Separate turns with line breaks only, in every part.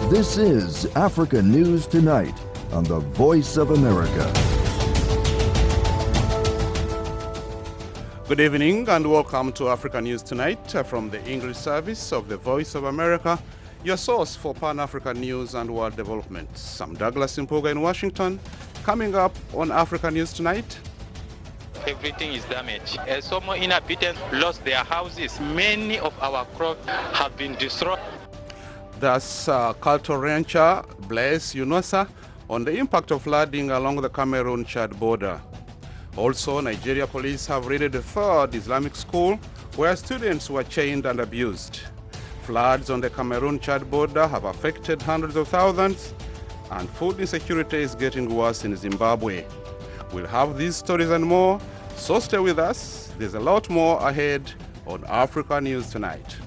This is Africa News Tonight on the Voice of America.
Good evening and welcome to Africa News Tonight from the English service of the Voice of America, your source for Pan-African news and world developments. I'm Douglas Impoga in Washington. Coming up on Africa News Tonight.
Everything is damaged. Some inhabitants lost their houses. Many of our crops have been destroyed.
That's cultural rancher Blaise Yunosa on the impact of flooding along the Cameroon-Chad border. Also, Nigeria police have raided a third Islamic school where students were chained and abused. Floods on the Cameroon-Chad border have affected hundreds of thousands, and food insecurity is getting worse in Zimbabwe. We'll have these stories and more, so stay with us. There's a lot more ahead on Africa News Tonight.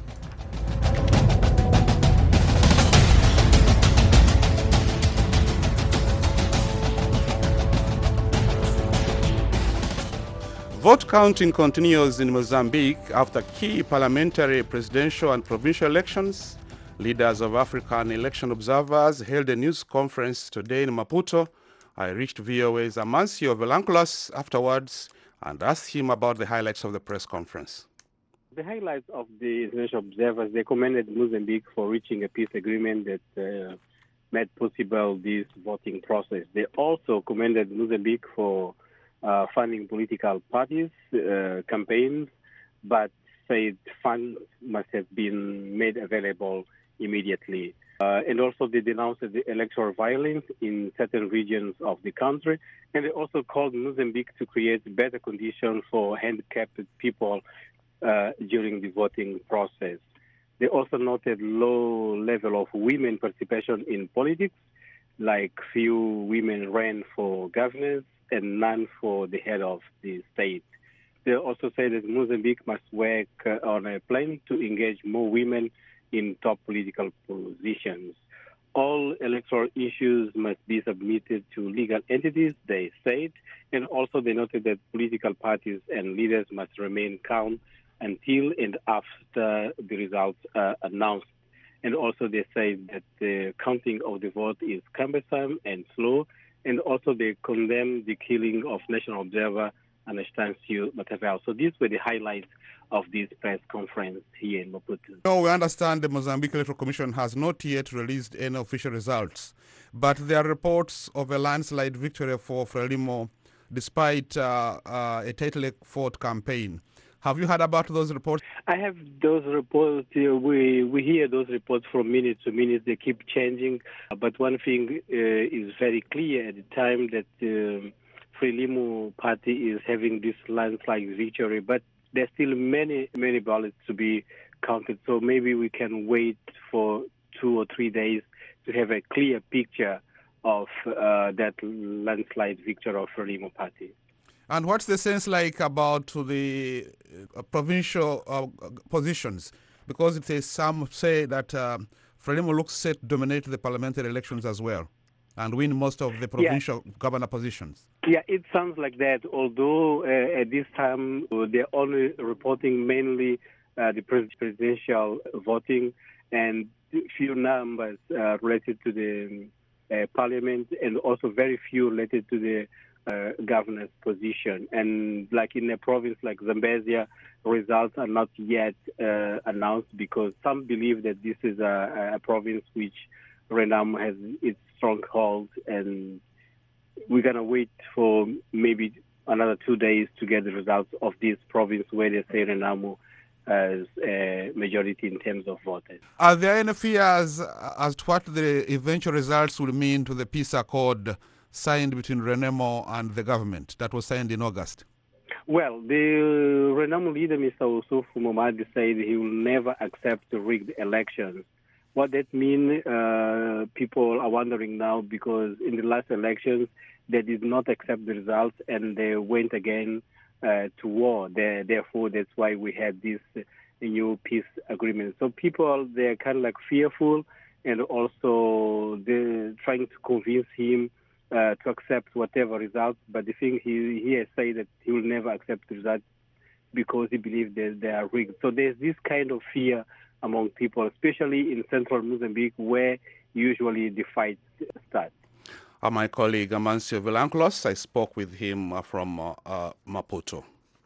Vote counting continues in Mozambique after key parliamentary, presidential and provincial elections. Leaders of African election observers held a news conference today in Maputo. I reached VOA's Amancio Velanculas afterwards and asked him about the highlights of the press conference.
The highlights of the international observers, they commended Mozambique for reaching a peace agreement that made possible this voting process. They also commended Mozambique for funding political parties, campaigns, but said funds must have been made available immediately. And also they denounced the electoral violence in certain regions of the country. And they also called Mozambique to create better conditions for handicapped people during the voting process. They also noted low level of women participation in politics, like few women ran for governors and none for the head of the state. They also say that Mozambique must work on a plan to engage more women in top political positions. All electoral issues must be submitted to legal entities, they said, and also they noted that political parties and leaders must remain calm until and after the results are announced. And also they say that the counting of the vote is cumbersome and slow, and also they condemn the killing of national observer Anastasio Matavao. So these were the highlights of this press conference here in Maputo.
No, we understand the Mozambique Electoral Commission has not yet released any official results, but there are reports of a landslide victory for Frelimo despite a tightly fought campaign. Have you heard about those reports?
I have those reports. We hear those reports from minute to minute. They keep changing. But one thing is very clear at the time that the Frelimo party is having this landslide victory. But there's still many ballots to be counted. So maybe we can wait for 2 or 3 days to have a clear picture of that landslide victory of Frelimo party.
And what's the sense like about the provincial positions? Because it says some say that Frelimo looks set to dominate the parliamentary elections as well and win most of the provincial governor positions.
Yeah, it sounds like that, although at this time they're only reporting mainly the presidential voting and few numbers related to the parliament and also very few related to the governor's position. And like in a province like Zambezia, results are not yet announced because some believe that this is a province which Renamo has its stronghold, and we're going to wait for maybe another 2 days to get the results of this province where they say Renamo has a majority in terms of voters.
Are there any fears as to what the eventual results will mean to the peace accord signed between Renamo and the government that was signed in August?
Well, the Renamo leader, Mr. Usuf Momadi, said he will never accept rigged elections. What that means, people are wondering now, because in the last elections, they did not accept the results and they went again to war. Therefore, that's why we had this new peace agreement. So people, they're kind of like fearful, and also they're trying to convince him to accept whatever results. But the thing he has said that he will never accept the results because he believes that they are rigged. So there's this kind of fear among people, especially in central Mozambique, where usually the fights start.
My colleague Amancio Villanclos, I spoke with him from Maputo.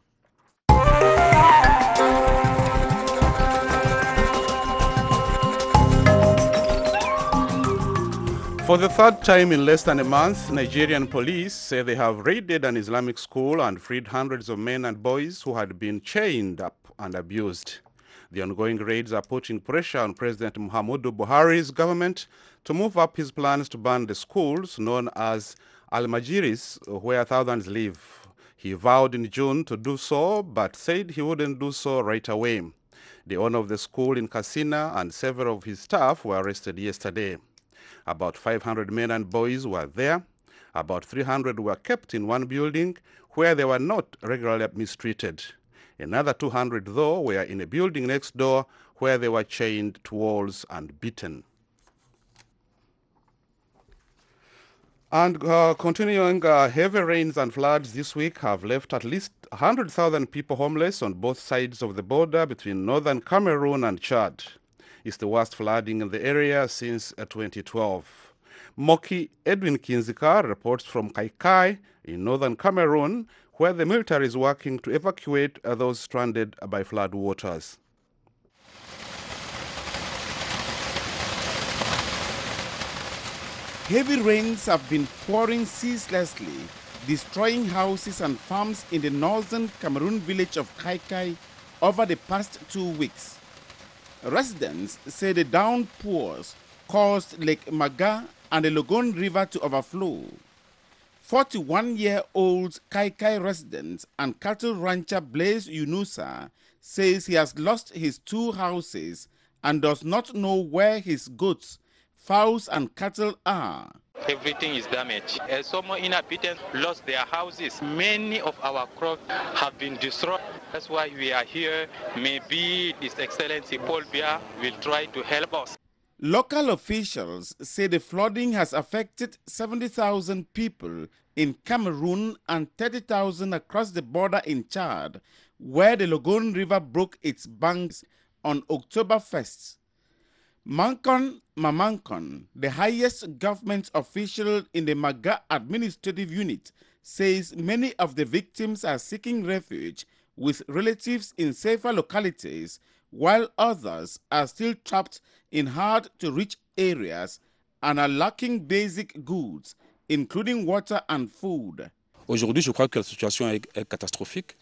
For the third time in less than a month, Nigerian police say they have raided an Islamic school and freed hundreds of men and boys who had been chained up and abused. The ongoing raids are putting pressure on President Muhammadu Buhari's government to move up his plans to ban the schools known as Al-Majiris, where thousands live. He vowed in June to do so, but said he wouldn't do so right away. The owner of the school in Katsina and several of his staff were arrested yesterday. About 500 men and boys were there. About 300 were kept in one building where they were not regularly mistreated. Another 200, though, were in a building next door where they were chained to walls and beaten. And continuing, heavy rains and floods this week have left at least 100,000 people homeless on both sides of the border between northern Cameroon and Chad. It's the worst flooding in the area since 2012. Moki Edwin Kinzika reports from Kaikai in northern Cameroon, where the military is working to evacuate those stranded by flood waters.
Heavy rains have been pouring ceaselessly, destroying houses and farms in the northern Cameroon village of Kaikai over the past 2 weeks. Residents say the downpours caused Lake Maga and the Logon River to overflow. 41-year-old Kaikai resident and cattle rancher Blaise Yunusa says he has lost his 2 houses and does not know where his goats, fowls and cattle are.
Everything is damaged. Some inhabitants lost their houses. Many of our crops have been destroyed. That's why we are here. Maybe His Excellency Paul Biya will try to help us.
Local officials say the flooding has affected 70,000 people in Cameroon and 30,000 across the border in Chad, where the Logon River broke its banks on October 1st. Mankon Mamankon, the highest government official in the Maga administrative unit, says many of the victims are seeking refuge with relatives in safer localities, while others are still trapped in hard-to-reach areas and are lacking basic goods, including water and food.
Aujourd'hui, je crois que la situation est catastrophique.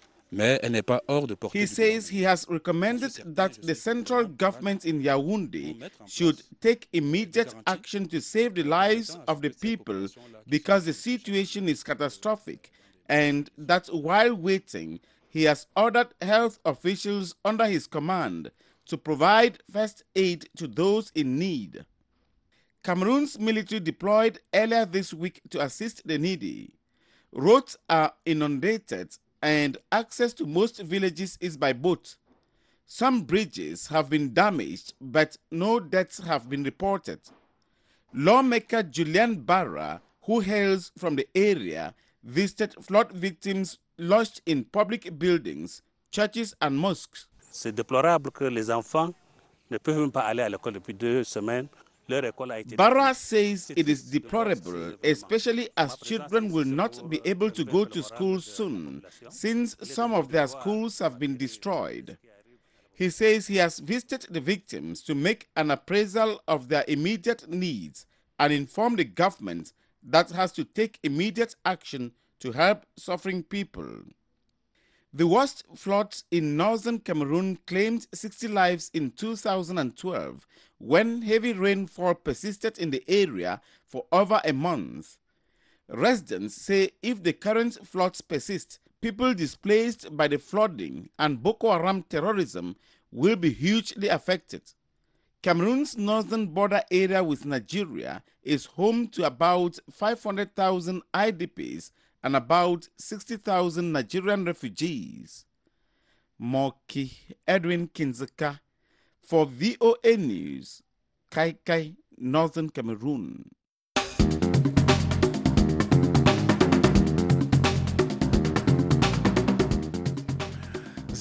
He says he has recommended that the central government in Yaoundé should take immediate action to save the lives of the people because the situation is catastrophic, and that while waiting, he has ordered health officials under his command to provide first aid to those in need. Cameroon's military deployed earlier this week to assist the needy. Roads are inundated and access to most villages is by boat. Some bridges have been damaged, but no deaths have been reported. Lawmaker Julian Barra, who hails from the area, visited flood victims lodged in public buildings, churches and mosques.
C'est déplorable que les enfants ne peuvent même pas aller à l'école depuis 2 semaines.
Barra says it is deplorable, especially as children will not be able to go to school soon, since some of their schools have been destroyed. He says he has visited the victims to make an appraisal of their immediate needs and inform the government that has to take immediate action to help suffering people. The worst floods in northern Cameroon claimed 60 lives in 2012 when heavy rainfall persisted in the area for over a month. Residents say if the current floods persist, people displaced by the flooding and Boko Haram terrorism will be hugely affected. Cameroon's northern border area with Nigeria is home to about 500,000 IDPs and about 60,000 Nigerian refugees. Moki Edwin Kinzika for VOA News, Kaikai, Northern Cameroon.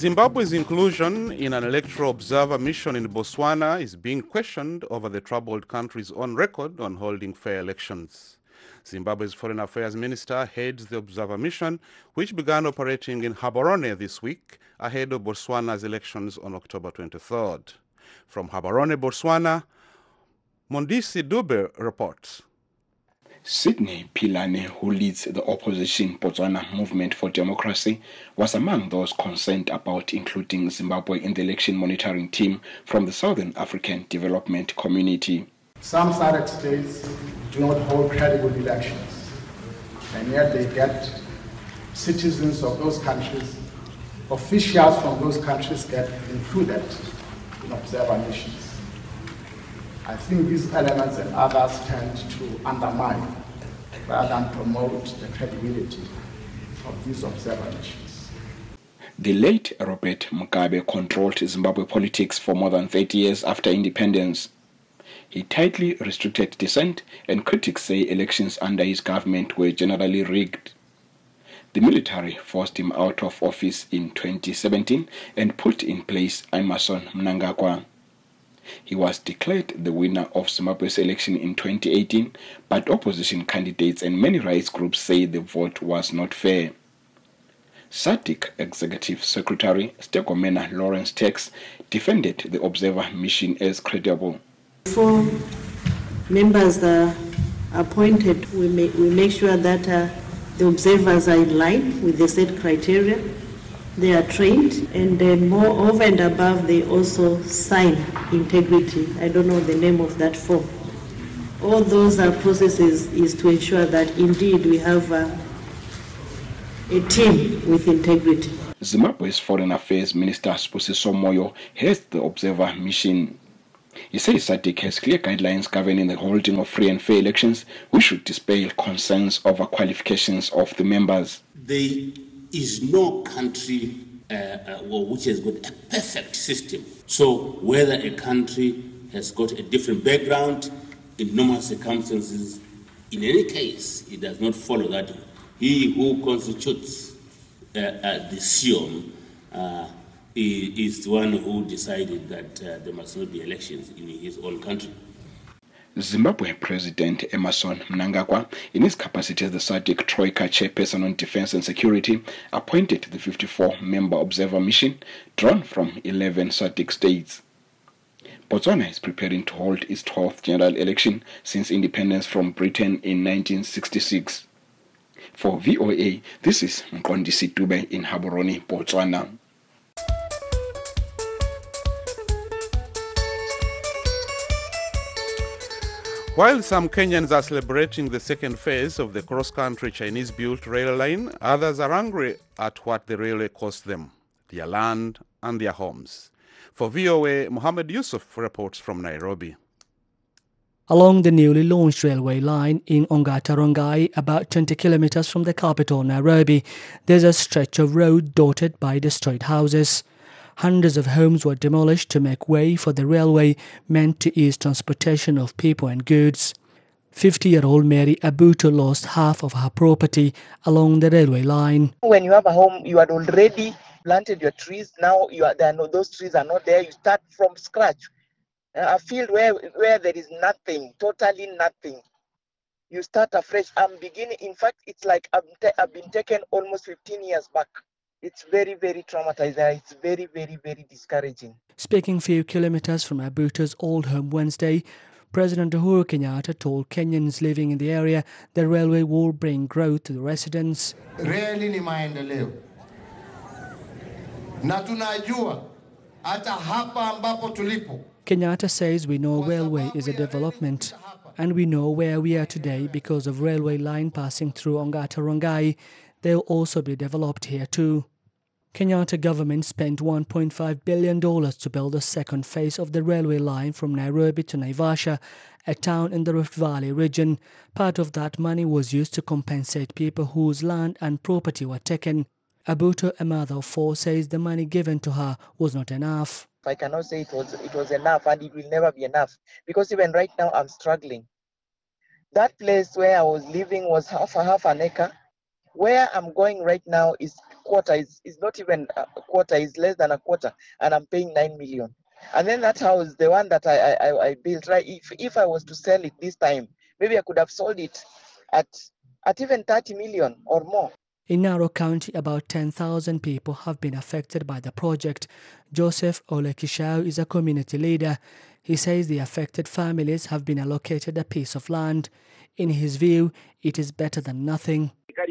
Zimbabwe's inclusion in an electoral observer mission in Botswana is being questioned over the troubled country's own record on holding fair elections. Zimbabwe's Foreign Affairs Minister heads the observer mission, which began operating in Gaborone this week ahead of Botswana's elections on October 23rd. From Gaborone, Botswana, Mondisi Dube reports.
Sidney Pilane, who leads the opposition Botswana Movement for Democracy, was among those concerned about including Zimbabwe in the election monitoring team from the Southern African Development Community.
Some SADC states do not hold credible elections, and yet they get citizens of those countries, officials from those countries get included in observer missions. I think these elements and others tend to undermine rather than promote the credibility of these observer missions.
The late Robert Mugabe controlled Zimbabwe politics for more than 30 years after independence. He tightly restricted dissent, and critics say elections under his government were generally rigged. The military forced him out of office in 2017 and put in place Emmerson Mnangagwa. He was declared the winner of Zimbabwe's election in 2018, but opposition candidates and many rights groups say the vote was not fair. SADC Executive Secretary Stegomena Lawrence Tax defended the observer mission as credible.
Before members are appointed, we make sure that the observers are in line with the set criteria. They are trained, and more over and above, they also sign integrity. I don't know the name of that form. All those processes is to ensure that indeed we have a team with integrity.
Zimbabwe's Foreign Affairs Minister Spusiso Moyo heads the observer mission. He says SADC has clear guidelines governing the holding of free and fair elections, which should dispel concerns over qualifications of the members.
There is no country which has got a perfect system. So whether a country has got a different background, in normal circumstances, in any case, it does not follow that he who constitutes the SIOM is the one who decided that there must not be elections in his own country.
Zimbabwe President Emmerson Mnangagwa, in his capacity as the SADC Troika Chairperson on Defense and Security, appointed the 54-member observer mission drawn from 11 SADC states. Botswana is preparing to hold its 12th general election since independence from Britain in 1966. For VOA, this is Mqondisi Dube in Gaborone, Botswana.
While some Kenyans are celebrating the second phase of the cross-country Chinese-built rail line, others are angry at what the railway cost them, their land and their homes. For VOA, Mohammed Yusuf reports from Nairobi.
Along the newly launched railway line in Ongata Rongai, about 20 kilometers from the capital Nairobi, there's a stretch of road dotted by destroyed houses. Hundreds of homes were demolished to make way for the railway meant to ease transportation of people and goods. 50-year-old Mary Abuto lost half of her property along the railway line.
When you have a home, you had already planted your trees. Now those trees are not there. You start from scratch. A field where there is nothing, totally nothing. You start afresh. I'm beginning. In fact, it's like I've been taken almost 15 years back. It's very, very traumatizing. It's very, very, very discouraging.
Speaking few kilometers from Abuto's old home Wednesday, President Uhuru Kenyatta told Kenyans living in the area the railway will bring growth to the residents.
Reli ni maendeleo. Na tunajua hata hapa ambapo tulipo.
Kenyatta says we know railway is a development, and we know where we are today because of railway line passing through Ongata Rongai. They'll also be developed here too. Kenyatta government spent $1.5 billion to build the second phase of the railway line from Nairobi to Naivasha, a town in the Rift Valley region. Part of that money was used to compensate people whose land and property were taken. Abuto, a mother of four, says the money given to her was not enough.
I cannot say it was enough, and it will never be enough, because even right now I'm struggling. That place where I was living was half an acre. Where I'm going right now is quarter is not even a quarter, is less than a quarter, and I'm paying 9 million. And then that house, the one that I built, right? If I was to sell it this time, maybe I could have sold it at even 30 million or more.
In Narok County, about 10,000 people have been affected by the project. Joseph Olekishau is a community leader. He says the affected families have been allocated a piece of land. In his view, it is better than nothing.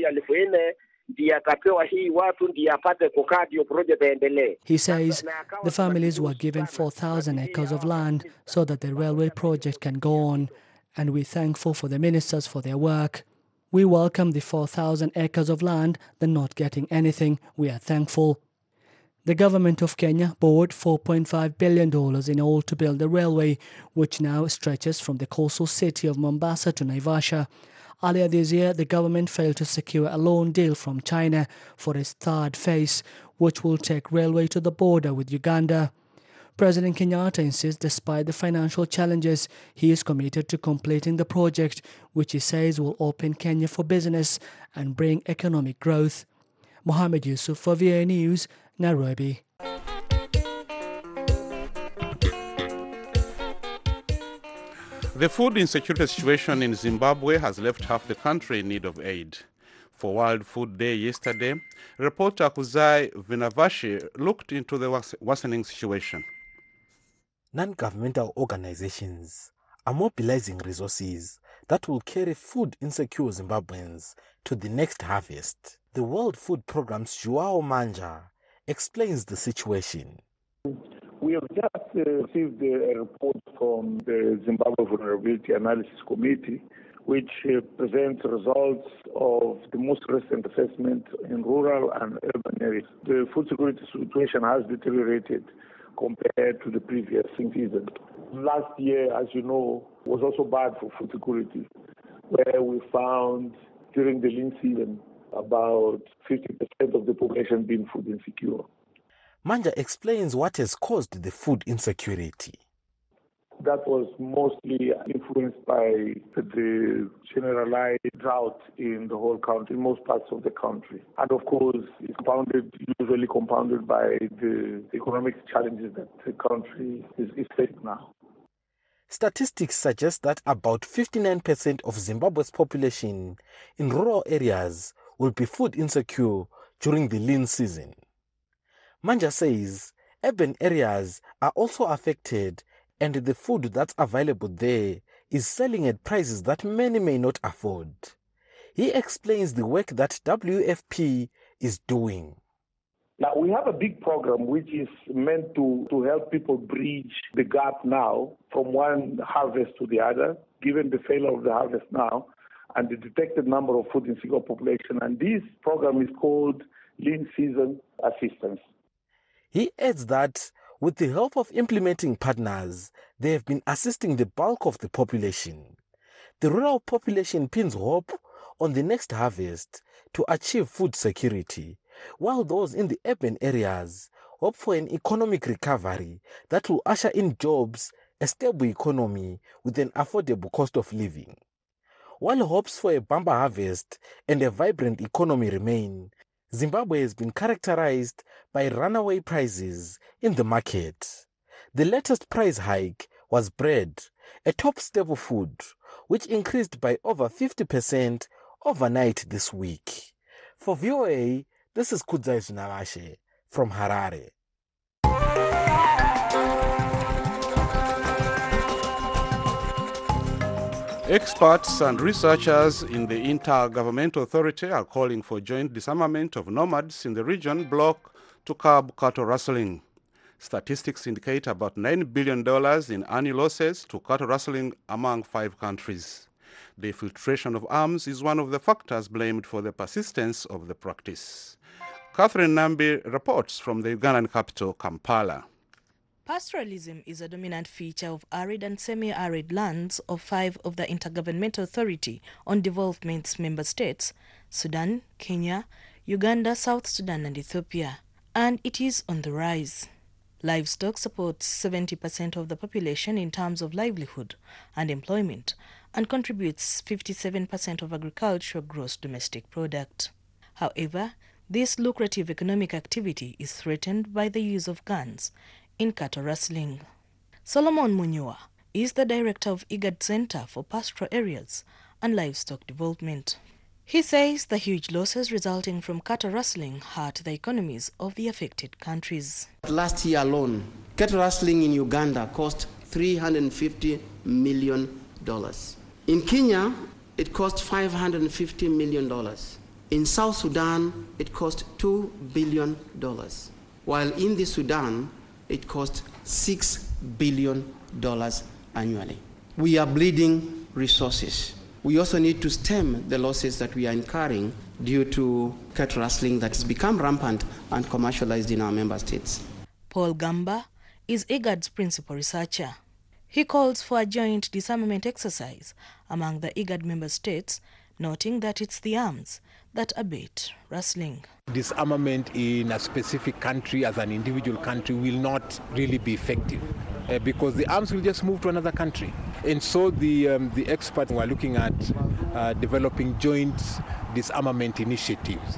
He says the families were given 4,000 acres of land so that the railway project can go on, and we're thankful for the ministers for their work. We welcome the 4,000 acres of land. They're not getting anything. We are thankful. The government of Kenya borrowed $4.5 billion in all to build the railway, which now stretches from the coastal city of Mombasa to Naivasha. Earlier this year, the government failed to secure a loan deal from China for its third phase, which will take railway to the border with Uganda. President Kenyatta insists despite the financial challenges, he is committed to completing the project, which he says will open Kenya for business and bring economic growth. Mohammed Yusuf for VOA News, Nairobi.
The food insecurity situation in Zimbabwe has left half the country in need of aid. For World Food Day yesterday, reporter Kuzai Vinavashi looked into the worsening situation.
Non-governmental organizations are mobilizing resources that will carry food-insecure Zimbabweans to the next harvest. The World Food Programme's Joao Manja explains the situation.
We have just received a report from the Zimbabwe Vulnerability Analysis Committee, which presents results of the most recent assessment in rural and urban areas. The food security situation has deteriorated compared to the previous season. Last year, as you know, was also bad for food security, where we found during the lean season about 50% of the population being food insecure.
Manja explains what has caused the food insecurity.
That was mostly influenced by the generalized drought in the whole country, in most parts of the country. And of course, it's usually compounded by the economic challenges that the country is facing now.
Statistics suggest that about 59% of Zimbabwe's population in rural areas will be food insecure during the lean season. Manja says urban areas are also affected, and the food that's available there is selling at prices that many may not afford. He explains the work that WFP is doing.
Now, we have a big program which is meant to help people bridge the gap now from one harvest to the other, given the failure of the harvest now and the detected number of food insecure population. And this program is called Lean Season Assistance.
He adds that with the help of implementing partners, they have been assisting the bulk of the population. The rural population pins hope on the next harvest to achieve food security, while those in the urban areas hope for an economic recovery that will usher in jobs, a stable economy with an affordable cost of living. While hopes for a bumper harvest and a vibrant economy remain, Zimbabwe has been characterized by runaway prices in the market. The latest price hike was bread, a top staple food, which increased by over 50% overnight this week. For VOA, this is Kudzai Vinavashi from Harare.
Experts and researchers in the Intergovernmental Authority are calling for joint disarmament of nomads in the region bloc to curb cattle rustling. Statistics indicate about $9 billion in annual losses to cattle rustling among 5 countries. The infiltration of arms is one of the factors blamed for the persistence of the practice. Catherine Nambi reports from the Ugandan capital, Kampala.
Pastoralism is a dominant feature of arid and semi-arid lands of 5 of the Intergovernmental Authority on Development's member states, Sudan, Kenya, Uganda, South Sudan and Ethiopia, and it is on the rise. Livestock supports 70% of the population in terms of livelihood and employment and contributes 57% of agricultural gross domestic product. However, This lucrative economic activity is threatened by the use of guns in cattle rustling. Solomon Munyua is the director of IGAD Center for Pastoral Areas and Livestock Development. He says the huge losses resulting from cattle rustling hurt the economies of the affected countries.
Last year alone, cattle rustling in Uganda cost $350 million. In Kenya, it cost $550 million. In South Sudan, it cost $2 billion, while in the Sudan, it cost $6 billion annually. We are bleeding resources. We also need to stem the losses that we are incurring due to cattle rustling that has become rampant and commercialized in our member states.
Paul Gamba is IGAD's principal researcher. He calls for a joint disarmament exercise among the IGAD member states, noting that it's the arms that abate rustling.
Disarmament in a specific country as an individual country will not really be effective because the arms will just move to another country. And so the experts were looking at developing joint disarmament initiatives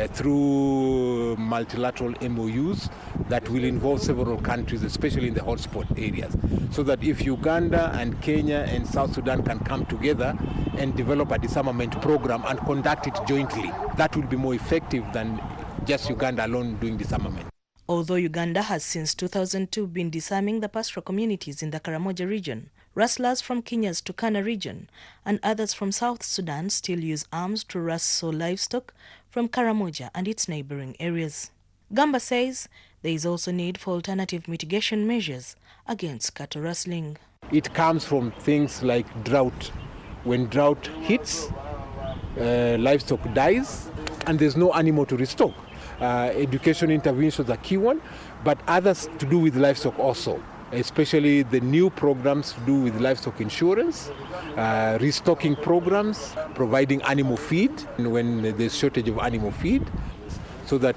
through multilateral MOUs that will involve several countries, especially in the hotspot areas, so that if Uganda and Kenya and South Sudan can come together and develop a disarmament program and conduct it jointly, that will be more effective than just Uganda alone doing disarmament.
Although Uganda has since 2002 been disarming the pastoral communities in the Karamoja region, rustlers from Kenya's Turkana region and others from South Sudan still use arms to rustle livestock from Karamoja and its neighboring areas. Gamba says there is also need for alternative mitigation measures against cattle rustling.
It comes from things like drought. When drought hits, livestock dies and there's no animal to restock. Education interventions are a key one, but others to do with livestock also, especially the new programs to do with livestock insurance, restocking programs, providing animal feed when there's shortage of animal feed, so that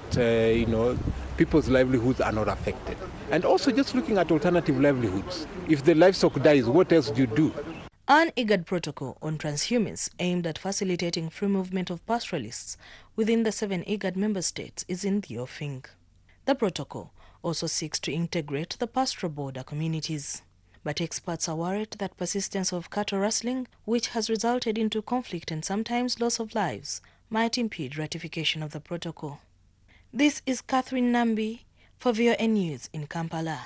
people's livelihoods are not affected. And also just looking at alternative livelihoods. If the livestock dies, what else do you do?
An IGAD protocol on transhumance aimed at facilitating free movement of pastoralists within the 7 IGAD member states is in the offing. The protocol also seeks to integrate the pastoral border communities. But experts are worried that persistence of cattle rustling, which has resulted into conflict and sometimes loss of lives, might impede ratification of the protocol. This is Catherine Nambi for VOA News in Kampala.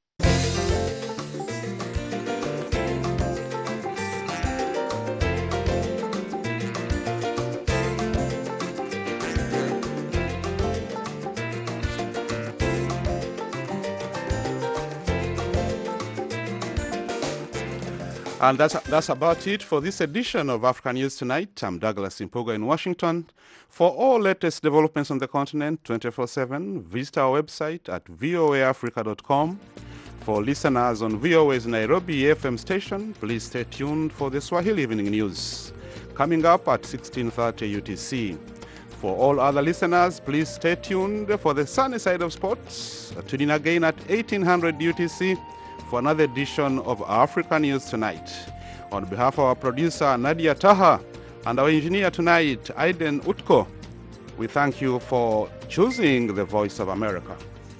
And that's about it for this edition of Africa News Tonight. I'm Douglas Impoga in Washington. For all latest developments on the continent 24/7, visit our website at voaafrica.com. For listeners on VOA's Nairobi FM station, please stay tuned for the Swahili Evening News, coming up at 16:30 UTC. For all other listeners, please stay tuned for the sunny side of sports. Tune in again at 1800 UTC for another edition of Africa News Tonight. On behalf of our producer, Nadia Taha, and our engineer tonight, Aiden Utko, we thank you for choosing the Voice of America.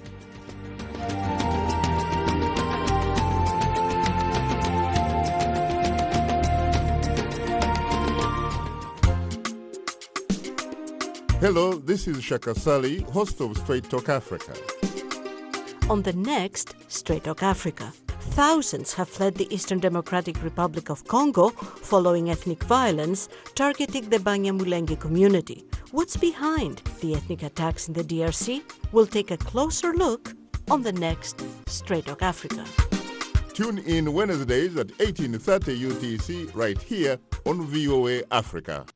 Hello, this is Shaka Sali, host of Straight Talk Africa.
On the next Straight Talk Africa, thousands have fled the Eastern Democratic Republic of Congo following ethnic violence targeting the Banyamulenge community. What's behind the ethnic attacks in the DRC? We'll take a closer look on the next Straight Talk Africa.
Tune in Wednesdays at 18:30 UTC right here on VOA Africa.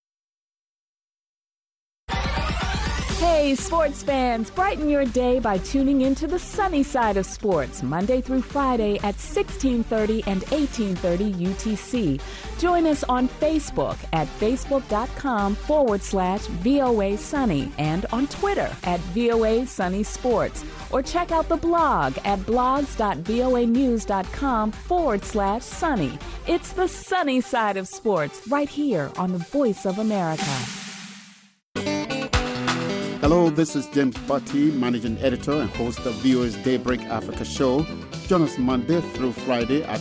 Hey, sports fans, brighten your day by tuning into the sunny side of sports, Monday through Friday at 16:30 and 18:30 UTC. Join us on Facebook at facebook.com/VOA Sunny and on Twitter at VOA Sunny Sports. Or check out the blog at blogs.voanews.com/sunny. It's the sunny side of sports right here on the Voice of America.
Hello, this is James Butty, Managing Editor and host of VOA's Daybreak Africa show. Join us Monday through Friday at